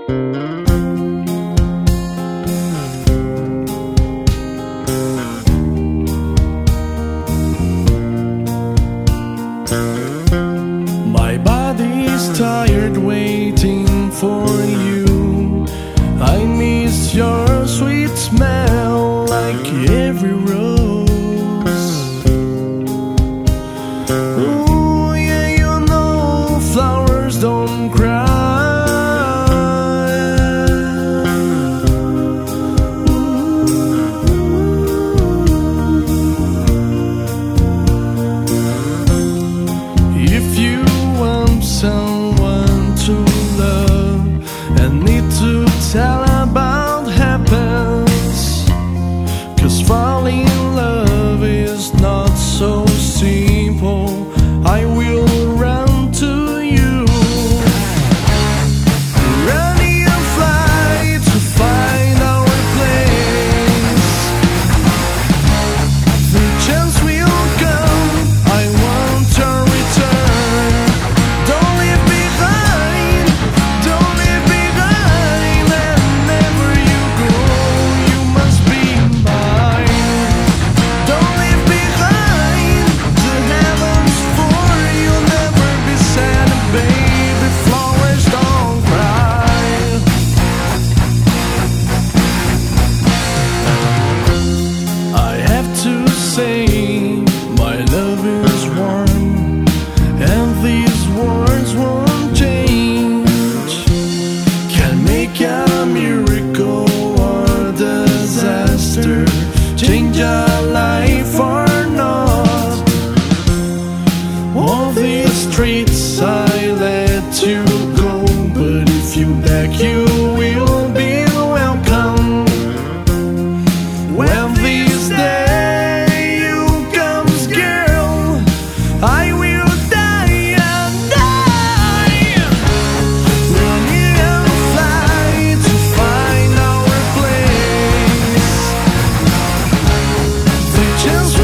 My body's tired waiting for you. I miss your sweet smell like every rose. Oh yeah, you know flowers don't cry. If you want someone to love and need to tell about happens, 'cause falling in love is not so simple, I will run to you. Running and fly to find our place. The chance will come, I want your return. Don't leave behind, don't leave behind. And wherever you go, you must be mine. Don't leave behind, the heavens for you'll never be sad. And baby, flowers don't cry. I have to say my love is warm, and these words won't change. Can make a miracle or disaster, change a life or not. All these streets I let you go, but if you back you will be welcome. When this day you comes, girl, I will die and die. Running and fly to find our place. The chance